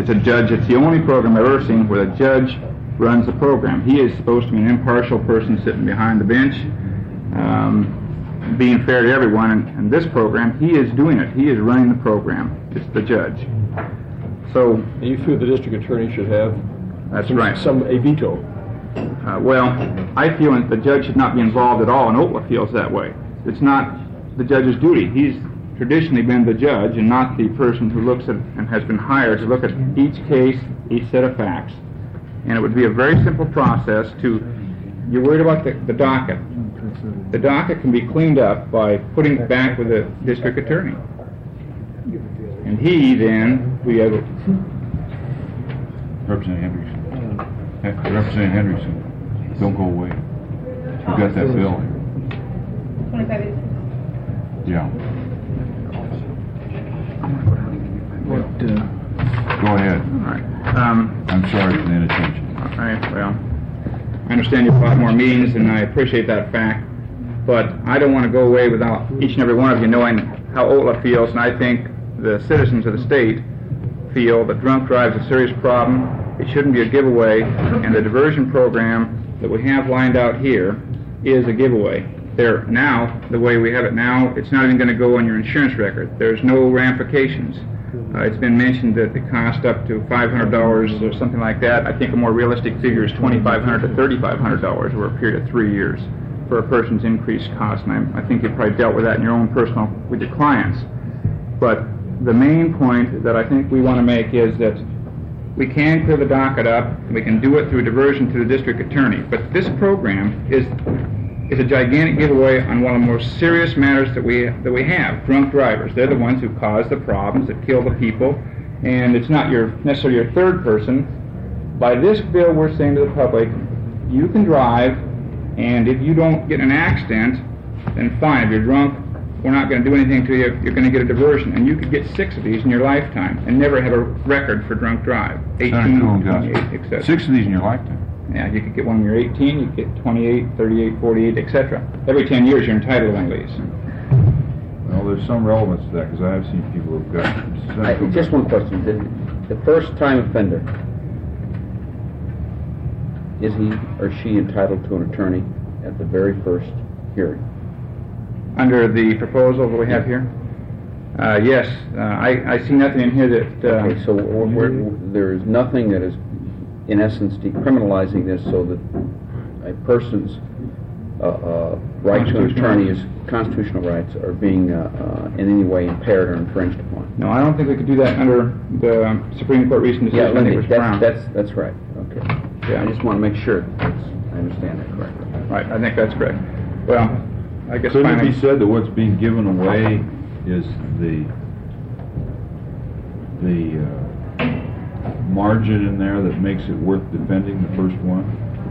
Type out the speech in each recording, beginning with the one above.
it's a judge. It's the only program I've ever seen where the judge runs the program. He is supposed to be an impartial person sitting behind the bench, being fair to everyone. And this program, he is doing it. He is running the program. It's the judge. So you feel the district attorney should have a veto? Well, I feel that the judge should not be involved at all, and Otla feels that way. It's not the judge's duty. He's traditionally been the judge and not the person who looks at and has been hired to look at each case, each set of facts. And it would be a very simple process you're worried about the docket. The docket can be cleaned up by putting it back with the district attorney. And he then will be able to... Representative Hendrickson, don't go away. You got that bill. 25 days. Yeah. Go ahead. All right. I'm sorry for the inattention. All right, well, I understand you've got more meetings, and I appreciate that fact, but I don't want to go away without each and every one of you knowing how Otla feels, and I think the citizens of the state feel that drunk drive is a serious problem. It shouldn't be a giveaway, and the diversion program that we have lined out here is a giveaway. Now, the way we have it now, it's not even going to go on your insurance record. There's no ramifications. It's been mentioned that the cost up to $500 or something like that. I think a more realistic figure is $2,500 to $3,500 over a period of 3 years for a person's increased cost. And I think you've probably dealt with that in your own personal, with your clients. But the main point that I think we want to make is that we can clear the docket up, and we can do it through diversion to the district attorney. But this program is a gigantic giveaway on one of the most serious matters that we have, drunk drivers. They're the ones who cause the problems, that kill the people, and it's not necessarily your third person. By this bill, we're saying to the public, you can drive, and if you don't get in an accident, then fine. If you're drunk, we're not going to do anything to you. You're going to get a diversion, and you could get 6 of these in your lifetime and never have a record for drunk drive. 18, 28, etc. 6 of these in your lifetime? Yeah, you could get one when you're 18, you could get 28, 38, 48, etc. Every 10 years you're entitled to one of these. Well, there's some relevance to that, because I have seen people who've got... Just one question. The first-time offender, is he or she entitled to an attorney at the very first hearing? Under the proposal that we have here? Yes. I see nothing in here that... Okay, so there is nothing that is, in essence, decriminalizing this so that a person's right to an attorney, is constitutional rights, are being in any way impaired or infringed upon. No, I don't think we could do that under the Supreme Court recent decision. That's right. Okay. Yeah, I just want to make sure I understand that correctly. Right, I think that's correct. Well, I guess Couldn't finally... it be said that what's being given away is the margin in there that makes it worth defending the first one?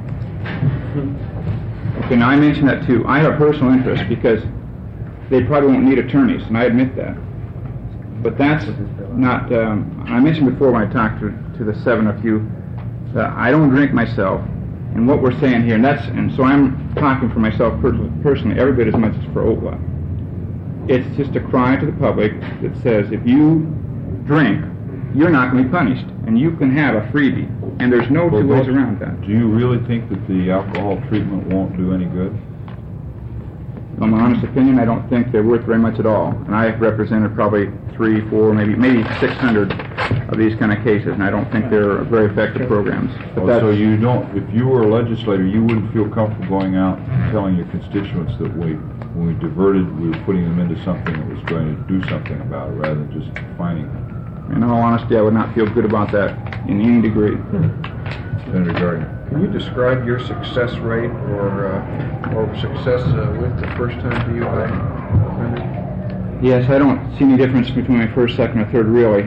Okay, now I mentioned that too. I have a personal interest because they probably won't need attorneys, and I admit that. But that's not... I mentioned before when I talked to the 7 of you, I don't drink myself, and what we're saying here, and so I'm talking for myself personally every bit as much as for Otla. It's just a cry to the public that says if you drink, you're not going to be punished, and you can have a freebie, and there's no two ways around that. Do you really think that the alcohol treatment won't do any good? In my honest opinion, I don't think they're worth very much at all, and I have represented probably 300, 400, maybe 600 of these kind of cases, and I don't think they're very effective programs. But so you don't, if you were a legislator, you wouldn't feel comfortable going out and telling your constituents that when we diverted, we were putting them into something that was going to do something about it rather than just fining them? In all honesty, I would not feel good about that in any degree. Senator Gardner. Can you describe your success rate or success with the first-time DUI offender? Yes, I don't see any difference between my first, second, or third, really.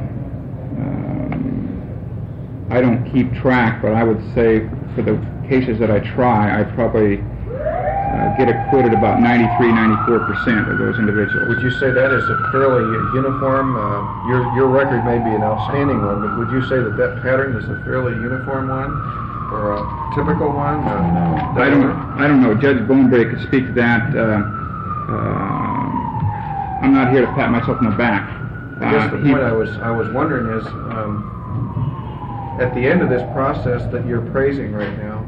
I don't keep track, but I would say for the cases that I try, I probably get acquitted about 93, 94% of those individuals. Would you say that is a fairly uniform, your record may be an outstanding one, but would you say that pattern is a fairly uniform one, or a typical one? No. I don't know. Judge Bonebreak could speak to that. I'm not here to pat myself on the back. I guess the point I was wondering is, at the end of this process that you're praising right now,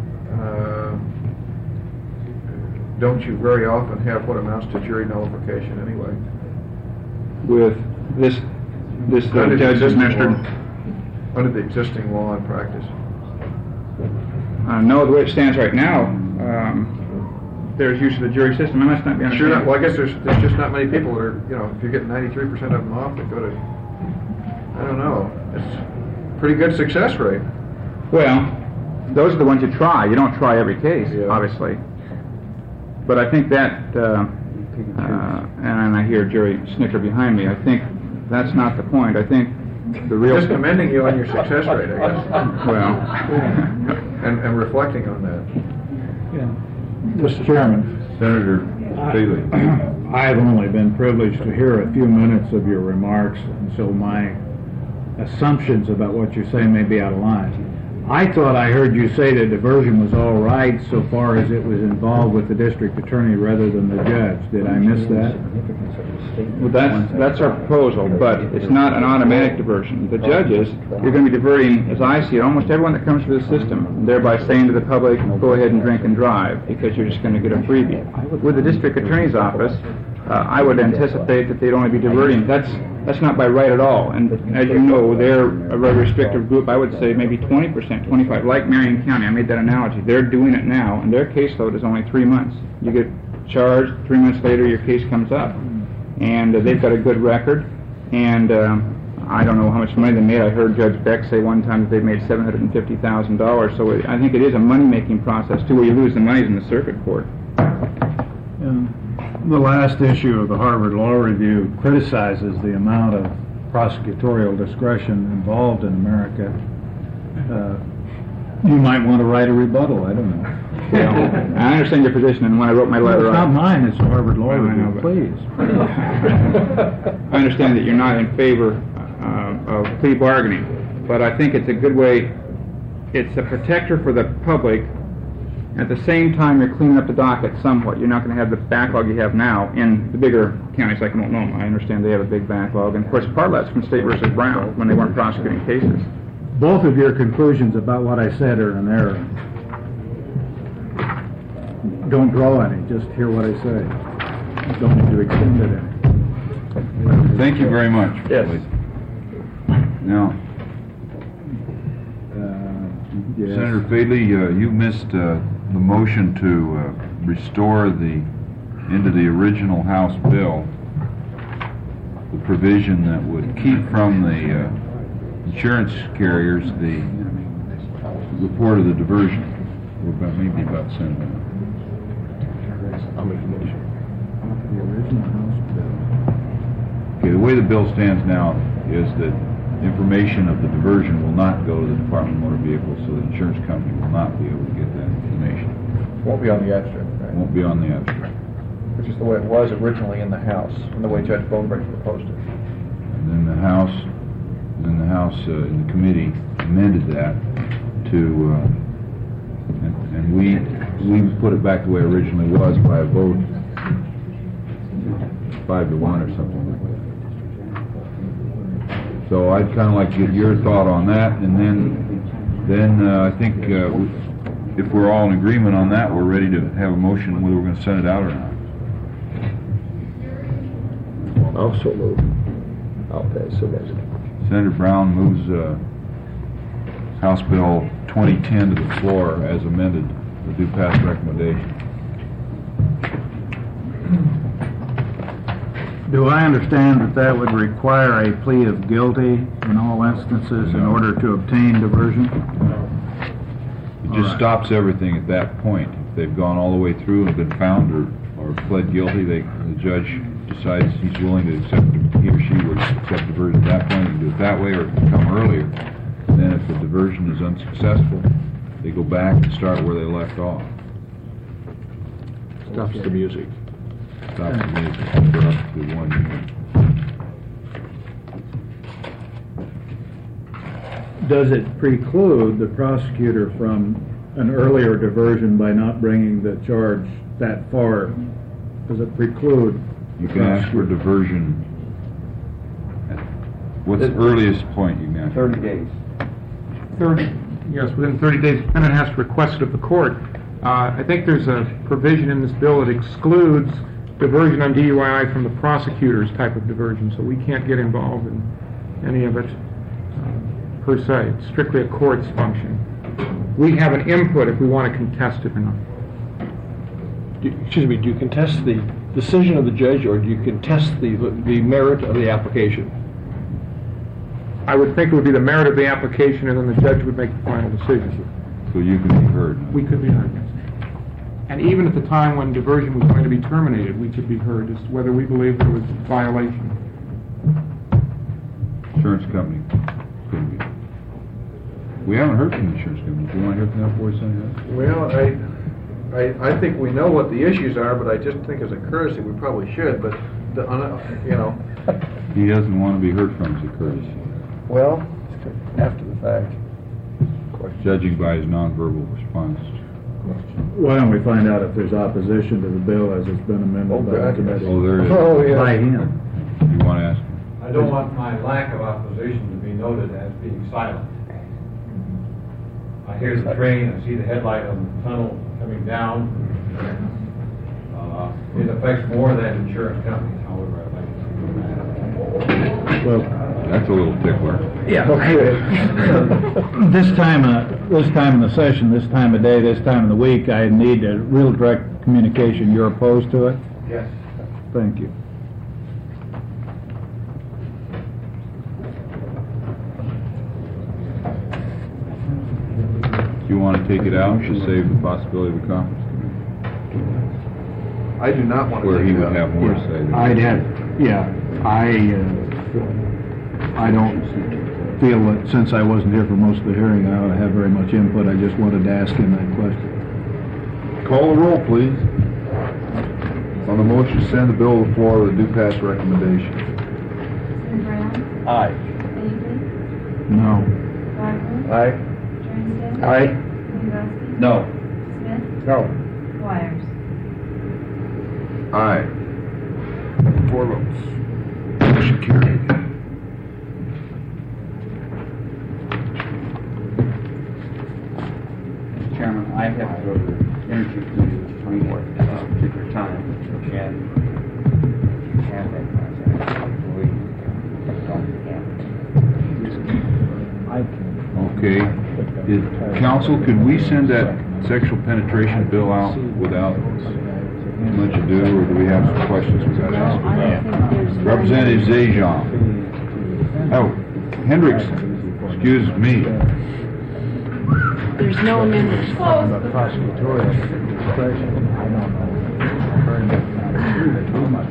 don't you very often have what amounts to jury nullification anyway? With this Under the judge existing administered. law- Under the existing law and practice. No, the way it stands right now, there's use of the jury system. I must not be Sure. understanding. Well, I guess there's just not many people that are, if you're getting 93% of them off, that go to, I don't know. It's a pretty good success rate. Well, those are the ones you try. You don't try every case, Yeah. obviously. But I think that, and I hear Jerry snicker behind me, I think that's not the point. I think the real... Just commending you on your success rate, I guess. Well... and reflecting on that. Mr. Chairman, Senator Bailey. I have only been privileged to hear a few minutes of your remarks, and so my assumptions about what you say may be out of line. I thought I heard you say that diversion was all right so far as it was involved with the district attorney rather than the judge. Did I miss that? Well, that's our proposal, but it's not an automatic diversion. The judges, you're going to be diverting, as I see it, almost everyone that comes through the system, thereby saying to the public, go ahead and drink and drive, because you're just going to get a freebie. With the district attorney's office, I would anticipate that they'd only be diverting. That's not by right at all. And as you know, they're a very restrictive group. I would say maybe 20%, 25%, like Marion County. I made that analogy. They're doing it now, and their caseload is only 3 months. You get charged, 3 months later your case comes up. And they've got a good record, and I don't know how much money they made. I heard Judge Beck say one time that they made $750,000, so I think it is a money-making process, too, where you lose the money in the circuit court. The last issue of the Harvard Law Review criticizes the amount of prosecutorial discretion involved in America. You might want to write a rebuttal, I don't know. Well, I understand your position, and when I wrote my letter... It's not mine, it's the Harvard Law I know, Review, but- please. I understand that you're not in favor of plea bargaining, but I think it's a good way. It's a protector for the public. At the same time, you're cleaning up the docket somewhat. You're not going to have the backlog you have now in the bigger counties like Multnomah. I understand they have a big backlog, and of course, part of that's from State versus Brown when they weren't prosecuting cases. Both of your conclusions about what I said are an error. Don't draw any, just hear what I say. Don't need to extend it any. Thank you very much. Yes. Now, Yes. Senator Bailey, you missed the motion to restore into the original House bill the provision that would keep from the insurance carriers the report of the diversion. We're maybe about to send it. The original House bill. Okay, the way the bill stands now is that information of the diversion will not go to the Department of Motor Vehicles, so the insurance company will not be able to get that information. Won't be on the abstract, It right? won't be on the abstract. Which is the way it was originally in the House, and the way Judge Bonebrake proposed it. And then the House in the committee amended that to, and we put it back the way it originally was by a vote 5-1 or something like that. So I'd kind of like to get your thought on that, and then I think if we're all in agreement on that, we're ready to have a motion whether we're going to send it out or not. Also move. I'll pass the motion. Senator Brown moves House Bill 2010 to the floor as amended. The due pass recommendation. Do I understand that that would require a plea of guilty in all instances in order to obtain diversion? It just stops everything at that point. If they've gone all the way through and been found or pled guilty, the judge decides he's willing to accept, he or she would accept diversion at that point and do it that way, or it can come earlier. And then if the diversion is unsuccessful, they go back and start where they left off. Stops the music. Stop the music for up to 1 year. Does it preclude the prosecutor from an earlier diversion by not bringing the charge that far? Does it preclude? You can ask for diversion. What's the earliest point you can ask? 30 days. within 30 days, the defendant has to request it of the court. I think there's a provision in this bill that excludes diversion on DUI from the prosecutor's type of diversion, so we can't get involved in any of it per se. It's strictly a court's function. We have an input if we want to contest it or not. Do you contest the decision of the judge, or do you contest the merit of the application? I would think it would be the merit of the application, and then the judge would make the final decision. So you can be heard. We could be heard. And even at the time when diversion was going to be terminated, we could be heard as to whether we believe there was a violation. Insurance company couldn't be. We haven't heard from the insurance company. Do you want to hear from them before we send it? Well, I think we know what the issues are, but I just think as a courtesy, we probably should, but, He doesn't want to be heard from as a courtesy, Well, after the fact. judging by his nonverbal response. Why don't we find out if there's opposition to the bill as it's been amended by the committee? Oh, there is. Oh, yeah. By him. You want to ask him? I don't want my lack of opposition to be noted as being silent. I hear the train, I see the headlight on the tunnel coming down. It affects more than insurance companies, however, I'd like to see that. Well, That's a little tickler. yeah. This time in the session, this time of day, this time of the week, I need a real direct communication. You're opposed to it? Yes. Thank you. Do you want to take it out to save the possibility of a conference I do not want to where take he it would out. have more to say? than- I'd have, I don't feel that since I wasn't here for most of the hearing, I ought to have very much input. I just wanted to ask him that question. Call the roll, please. On the motion to send the bill to the floor with a do pass recommendation. Senator Brown? Aye. Avery? No. Rogers? Aye. Johnson? Aye. Dombrowski? No. Smith? No. Wires? Aye. 4 votes. Motion carried. Chairman, I have to go to the Energy Committee with the Supreme Court at this particular time, and have that contact. Okay. Counsel, could we send that sexual penetration bill out without much ado, or do we have some questions we got to ask? Representative Zajan. Oh, Hendricks, excuse me. There's no amendment. Prosecutorial discretion, I don't know very much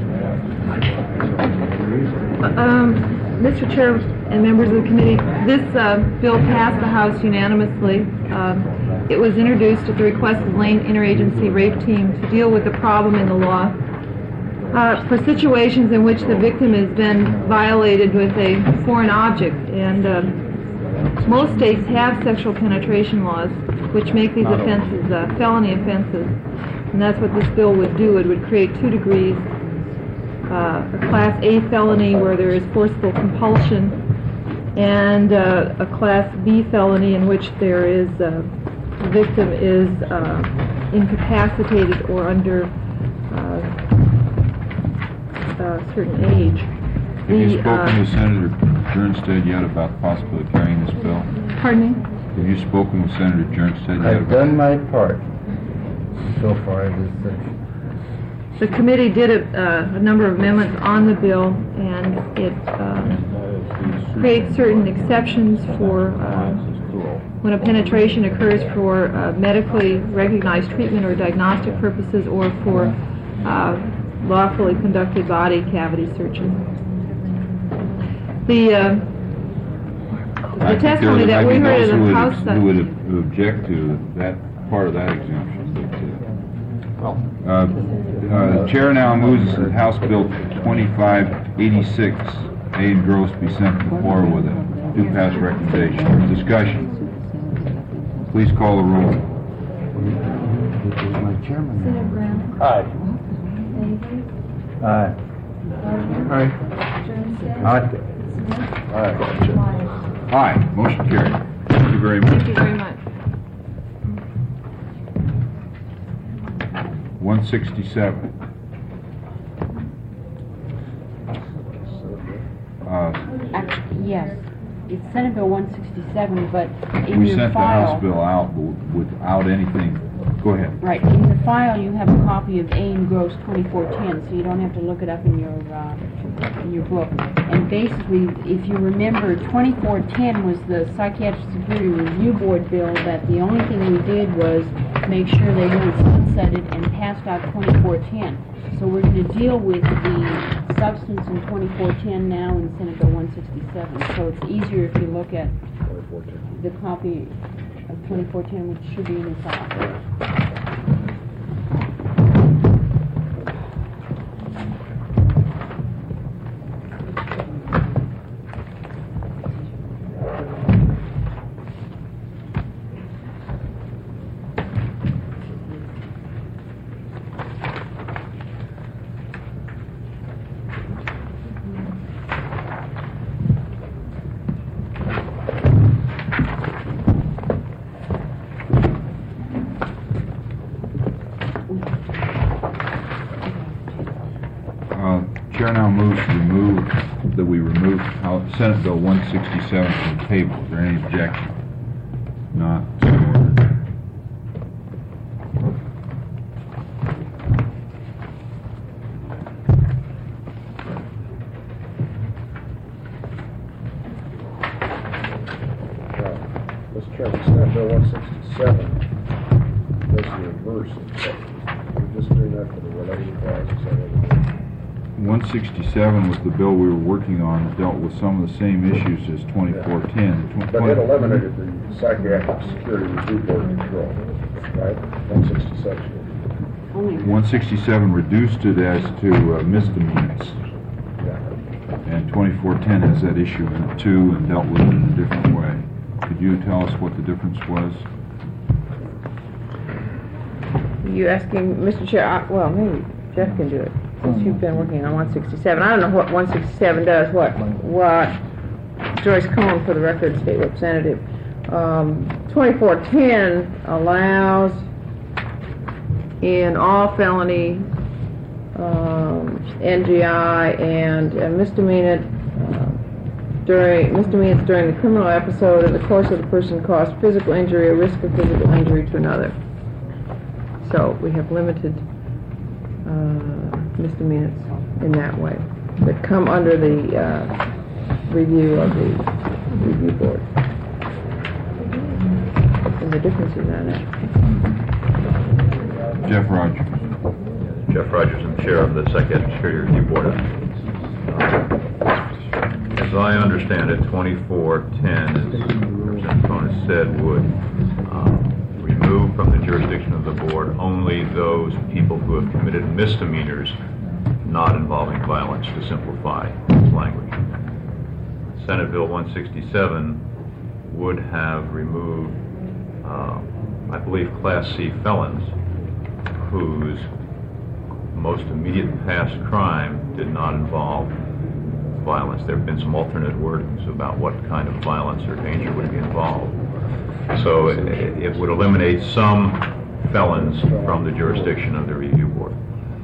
about that. Mr. Chair and members of the committee, this bill passed the House unanimously. It was introduced at the request of the Lane Interagency Rape Team to deal with the problem in the law for situations in which the victim has been violated with a foreign object. And most states have sexual penetration laws which make these offenses felony offenses. And that's what this bill would do. It would create 2 degrees. A Class A felony where there is forcible compulsion, and a Class B felony in which there is the victim is incapacitated or under a certain age. Have you spoken with Senator Jernstead yet about the possibility of carrying this bill? Pardon me? Have you spoken with Senator Jernstead yet? I've done my part so far in this session. The committee did a number of amendments on the bill, and it creates certain exceptions for when a penetration occurs for medically recognized treatment or diagnostic purposes, or for lawfully conducted body cavity searches. The testimony that we heard in the House... who would object to that part of that exemption. The chair now moves that House Bill 2586, A engrossed, be sent to the floor with a do pass recommendation. Discussion. Please call the roll. Senator Brown? Aye. Avery? Aye. Rogers? Johnson? Aye. Smith? Aye. Wires? Aye. Motion carried. very much. Thank you very much. 167. Actually, yes. It's Senate Bill 167, but in We your sent the file... House bill out without anything. Go ahead. Right, in your file, you have a copy of A.M. Gross 2410, so you don't have to look it up in your book. And basically, if you remember, 2410 was the Psychiatric Security Review Board bill that the only thing we did was make sure they weren't sunsetted and passed out 2410. So we're going to deal with the substance in 2410 now in Senate Bill 167. So it's easier if you look at the copy of 2410, which should be in your file. Chair now moves that we remove Senate Bill 167 from the table. Is there any objection? Not so ordered. Mr. Chairman, Senate Bill 167 does the reverse. We're just doing that for the related clauses. 167 was the bill we were working on that dealt with some of the same issues as 2410. But it eliminated the Psychiatric Security Review Board control, right? 167. 167 reduced it as to misdemeanors. And 2410 has that issue in it too and dealt with it in a different way. Could you tell us what the difference was? You asking, Mr. Chair, well, maybe Jeff can do it, since you've been working on 167. I don't know what 167 does, what Joyce Cohen, for the record, State Representative. 2410 allows in all felony, NGI, and misdemeanors during the criminal episode in the course of the person caused physical injury or risk of physical injury to another. So we have limited misdemeanors in that way that come under the review of the review board. And the differences on that. Jeff Rogers. Jeff Rogers, I'm chair of the Psychiatric Security Review Board. As I understand it, 2410, as Representative Cohen has said, would remove from the jurisdiction of the board only those people who have committed misdemeanors not involving violence, to simplify its language. Senate Bill 167 would have removed, I believe, Class C felons whose most immediate past crime did not involve violence. There have been some alternate wordings about what kind of violence or danger would be involved. So it would eliminate some felons from the jurisdiction of the review board.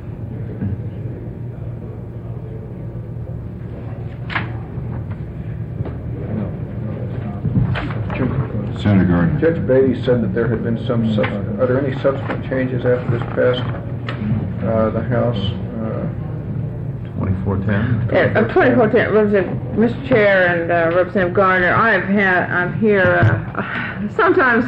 Senator Gardner. Judge Beatty said that there had been are there any subsequent changes after this passed the House? 2410? 2410, Mr. Chair and Representative Gardner, I'm here, sometimes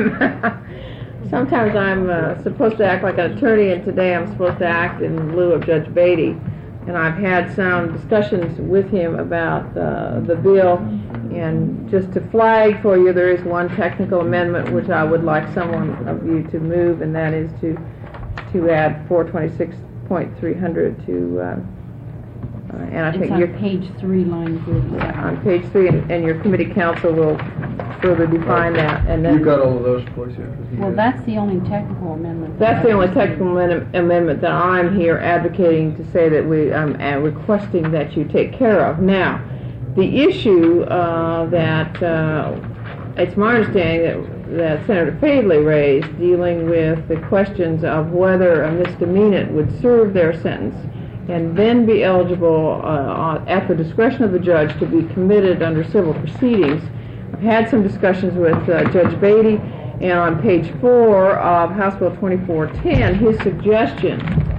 I'm supposed to act like an attorney, and today I'm supposed to act in lieu of Judge Beatty. And I've had some discussions with him about the bill, and just to flag for you, there is one technical amendment which I would like someone of you to move, and that is to add 426.300 to and I It's think on your page 3, line 37. on page 3, and your committee council will further define that, and then You got all of those, please? Well, that's the only technical amendment. that's the only technical amendment that I'm here advocating to say that I'm requesting that you take care of. Now, the issue that it's my understanding that Senator Fadley raised, dealing with the questions of whether a misdemeanant would serve their sentence and then be eligible at the discretion of the judge to be committed under civil proceedings. I've had some discussions with Judge Beatty, and on page 4 of House Bill 2410, his suggestion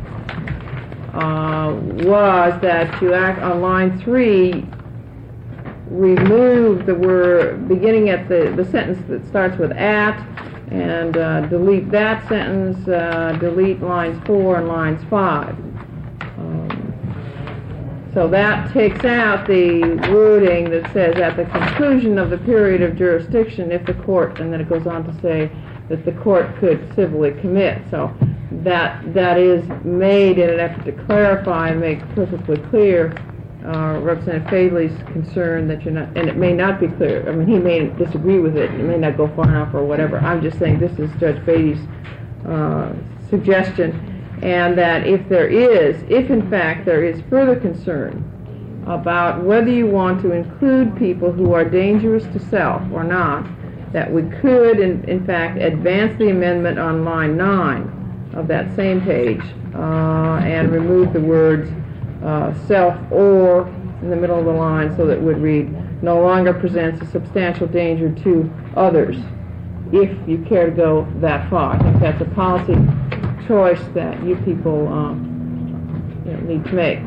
was that you act on line 3, remove the word beginning at the sentence that starts with "at," and delete that sentence, delete lines 4 and lines 5. So that takes out the wording that says at the conclusion of the period of jurisdiction, if the court, and then it goes on to say that the court could civilly commit. So that is made in an effort to clarify and make perfectly clear Representative Fadley's concern that you're not, and it may not be clear. I mean, he may disagree with it. It may not go far enough or whatever. I'm just saying this is Judge Beatty's suggestion, and that if in fact there is further concern about whether you want to include people who are dangerous to self or not, that we could in fact advance the amendment on line 9 of that same page and remove the words self or in the middle of the line, so that it would read, no longer presents a substantial danger to others, if you care to go that far. I think that's a policy choice that you people need to make.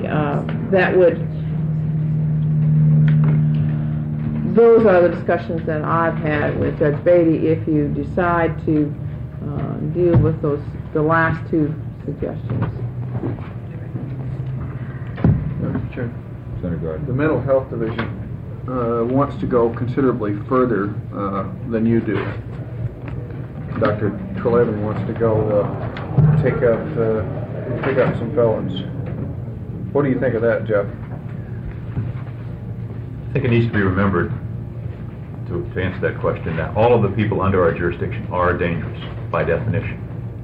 Those are the discussions that I've had with Judge Beatty. If you decide to deal with the last two suggestions. Mr. Chair, Senator Gardner. the Mental Health Division wants to go considerably further than you do. Dr. Trelevin wants to go take out some felons. What do you think of that, Jeff? I think it needs to be remembered, to answer that question, that all of the people under our jurisdiction are dangerous by definition.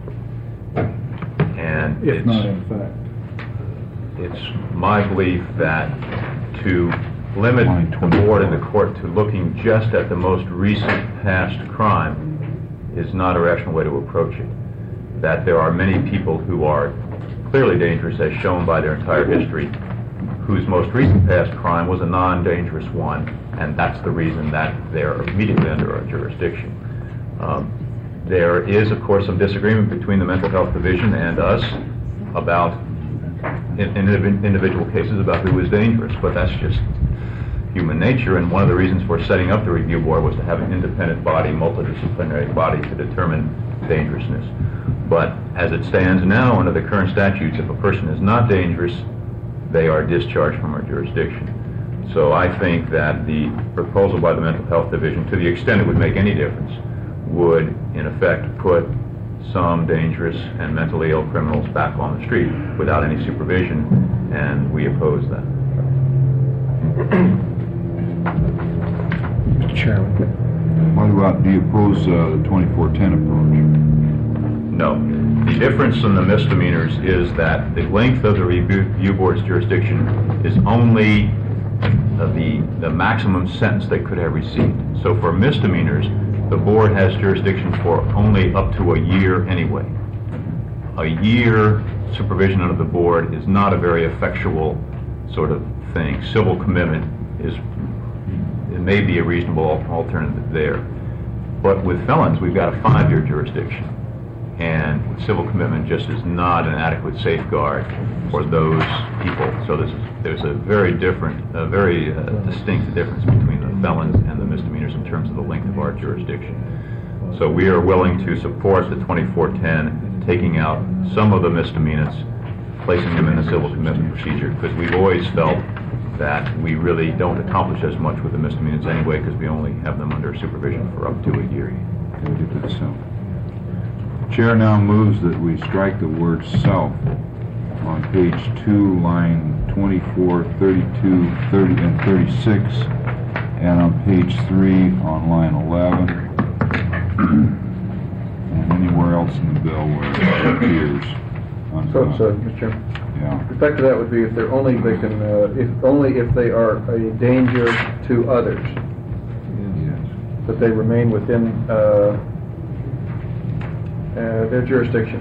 And If not in fact. it's my belief that to limit the board and the court to looking just at the most recent past crime is not a rational way to approach it. That there are many people who are clearly dangerous, as shown by their entire history, whose most recent past crime was a non-dangerous one, and that's the reason that they're immediately under our jurisdiction. There is, of course, some disagreement between the Mental Health Division and us about, in individual cases, about who is dangerous, but that's just human nature, and one of the reasons for setting up the review board was to have an independent body, multidisciplinary body, to determine dangerousness. But as it stands now, under the current statutes, if a person is not dangerous, they are discharged from our jurisdiction. So I think that the proposal by the Mental Health Division, to the extent it would make any difference, would in effect put some dangerous and mentally ill criminals back on the street without any supervision, and we oppose that. Mr. Chairman. What about, do you oppose the 2410 approach? No. The difference in the misdemeanors is that the length of the review board's jurisdiction is only the maximum sentence they could have received. So for misdemeanors, the board has jurisdiction for only up to a year anyway. A year supervision under the board is not a very effectual sort of thing. Civil commitment it may be a reasonable alternative there. But with felons, we've got a 5-year jurisdiction. And civil commitment just is not an adequate safeguard for those people. So there's a very distinct difference between the felons and the misdemeanors in terms of the length of our jurisdiction. So we are willing to support the 2410, taking out some of the misdemeanors, placing them in the civil commitment procedure, because we've always felt that we really don't accomplish as much with the misdemeanors anyway, because we only have them under supervision for up to a year. Chair now moves that we strike the word self on page 2, line 24, 32, 30, and 36, and on page 3 on line 11, and anywhere else in the bill where it appears. So, Mr. Chairman, Yeah. the effect of that would be if they can, if they are a danger to others. Yes. that they remain within their jurisdiction.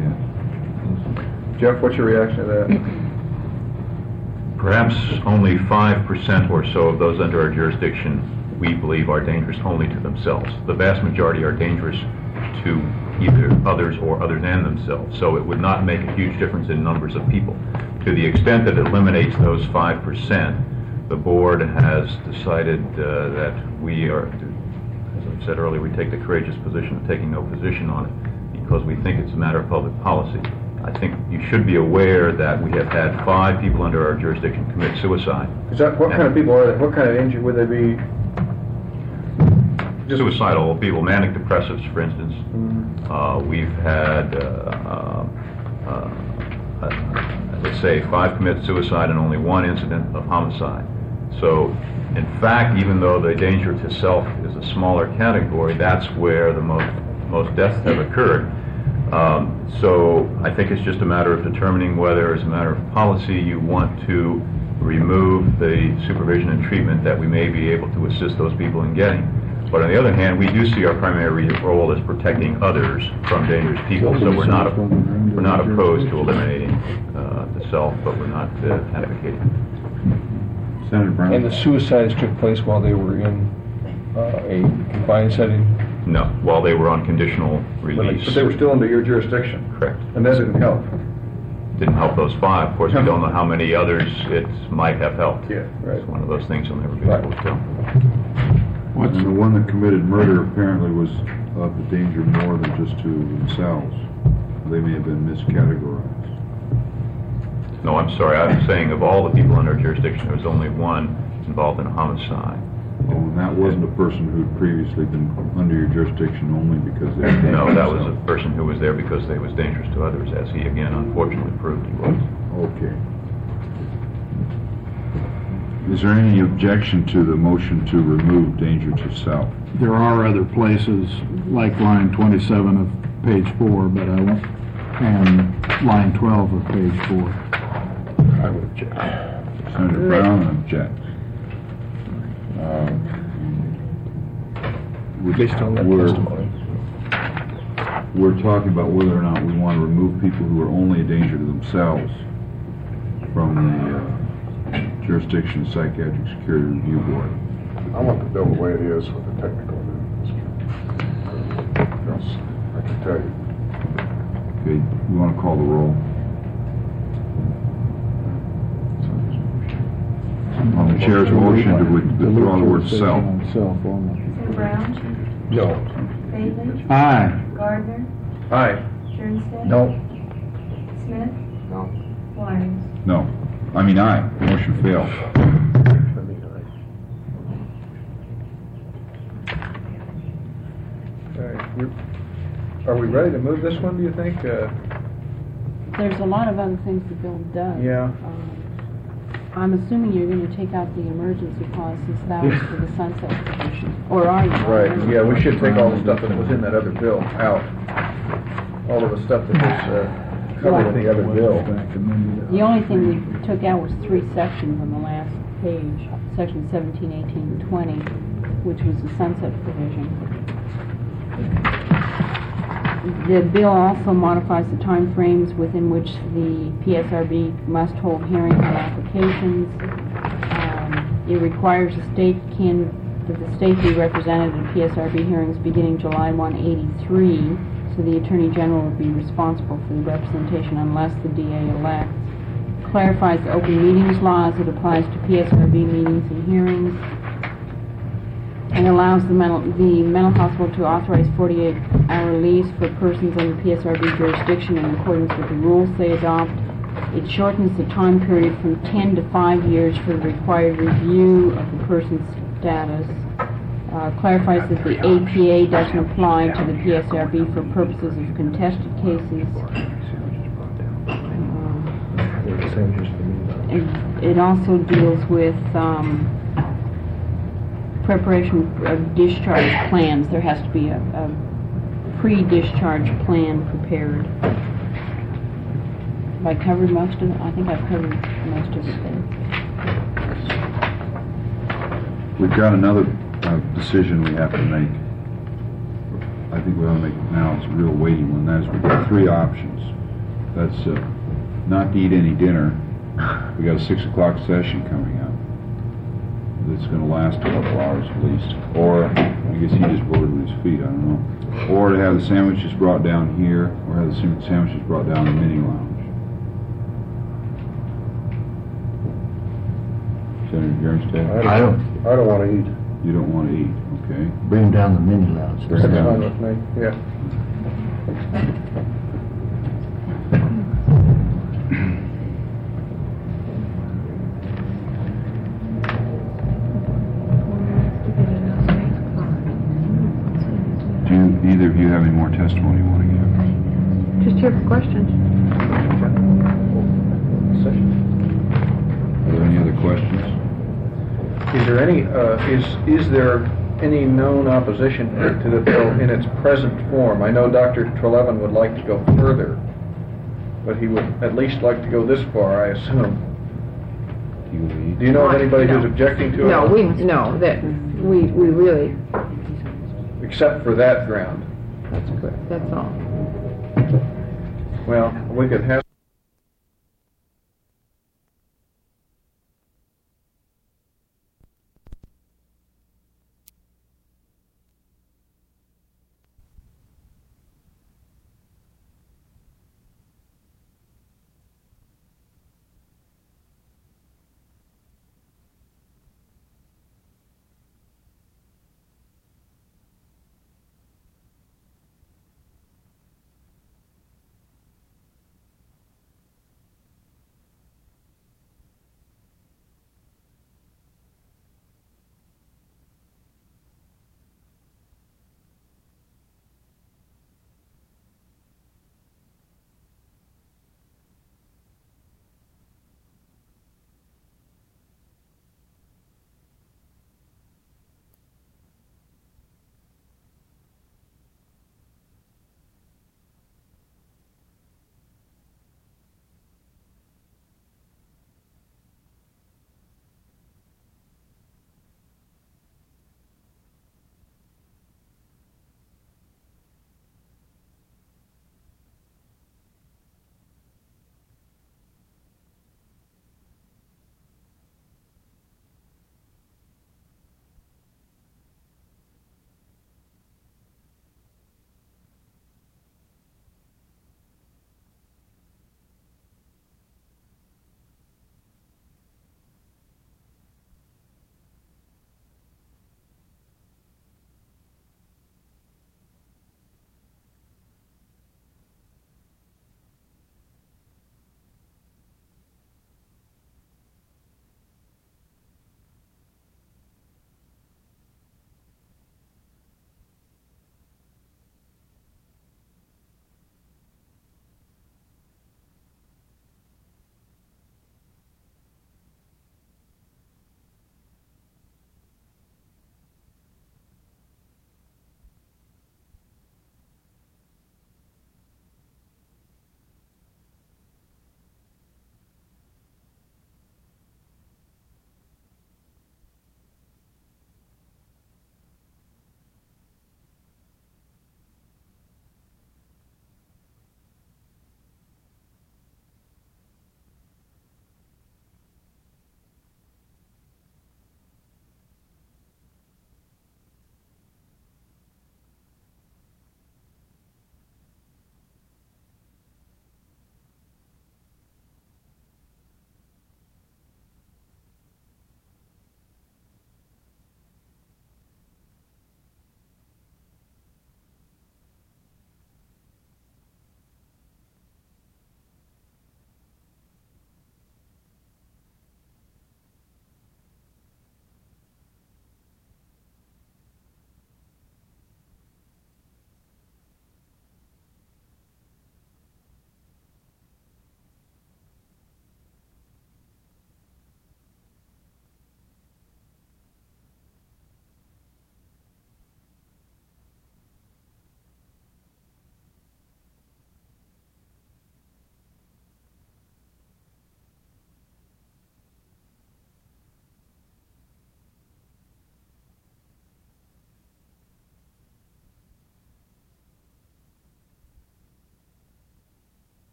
Yeah. Jeff, what's your reaction to that? Perhaps only 5% or so of those under our jurisdiction, we believe, are dangerous only to themselves. The vast majority are dangerous to either others or other than themselves. So it would not make a huge difference in numbers of people. To the extent that it eliminates those 5%, the board has decided that we are, as I said earlier, we take the courageous position of taking no position on it because we think it's a matter of public policy. I think you should be aware that we have had 5 people under our jurisdiction commit suicide. Is that, what kind of people are they? What kind of injury would they be? Suicidal people, manic depressives, for instance. We've had, let's say, 5 commit suicide and only 1 incident of homicide. So, in fact, even though the danger to self is a smaller category, that's where the most deaths have occurred. So I think it's just a matter of determining whether, as a matter of policy, you want to remove the supervision and treatment that we may be able to assist those people in getting. But on the other hand, we do see our primary role as protecting others from dangerous people. So we're not opposed to eliminating the self, but we're not advocating. Senator Brown? And the suicides took place while they were in a confined setting? No, while they were on conditional release. But they were still under your jurisdiction. Correct. And that didn't help. Didn't help those 5. Of course, we don't know how many others it might have helped. Yeah, right. It's one of those things you'll never be able to tell. And the one that committed murder apparently was of the danger more than just to themselves. They may have been miscategorized. No, I'm sorry. I'm saying of all the people under our jurisdiction, there was only 1 involved in a homicide. Oh, and that wasn't a person who'd previously been under your jurisdiction only because they were No, that was themselves. a person who was there because they was dangerous to others, as he again unfortunately proved he was. Okay. Is there any objection to the motion to remove danger to self? There are other places, like line 27 of page 4, but I won't, and line 12 of page 4. I would object. Senator Brown objects. Based on that testimony. We're talking about whether or not we want to remove people who are only a danger to themselves from the jurisdiction of Psychiatric Security Review Board. I want the bill the way it is with the technical amendments. Yes, I can tell you. Okay, we want to call the roll. On the chair's motion to withdraw the word self. Senator Brown? No. Bailey? Aye. Gardner? Aye. Sternstedt? No. Smith? No. Squires? No. I mean aye. Motion failed. All right. Are we ready to move this one, do you think? There's a lot of other things the bill does. Yeah. I'm assuming you're going to take out the emergency clauses, that was for the sunset provision. Or are you? Right, yeah, we should take all the stuff that was in that other bill out. All of the stuff that was covered in the other bill. The only thing we took out was 3 sections on the last page, section 17, 18, and 20, which was the sunset provision. The bill also modifies the time frames within which the PSRB must hold hearings on applications. It requires that the state be represented in PSRB hearings beginning July 1, 1983, so the Attorney General would be responsible for the representation unless the DA elects. Clarifies the open meetings law as it applies to PSRB meetings and hearings. And allows the mental hospital to authorize 48-hour leaves for persons under PSRB jurisdiction in accordance with the rules they adopt. It shortens the time period from 10 to 5 years for the required review of the person's status. Clarifies that the APA doesn't apply to the PSRB for purposes of contested cases. It also deals with preparation of discharge plans. There has to be a pre-discharge plan prepared. Have I covered most of it? I think I've covered most of it there. We've got another decision we have to make. I think we ought to make it now. It's a real weighty one. That is, we've got three options. That's not to eat any dinner. We got a 6 o'clock session coming up. That's going to last a couple hours at least. Or, I guess he just voted with his feet, I don't know. Or to have the sandwiches brought down here, or have the sandwiches brought down in the mini lounge. Senator Bjornstad? I don't want to eat. You don't want to eat, okay. Bring down the mini lounge. Bring That's down- fine with me, yeah. Do either of you have any more testimony you want to give? Just here for questions. Are there any other questions? Is there any, is there any known opposition to the bill in its present form? I know Dr. Trelevan would like to go further, but he would at least like to go this far, I assume. Do you know of anybody who's objecting to it? No, we really, Except for that ground. that's correct, that's all. Well, we could have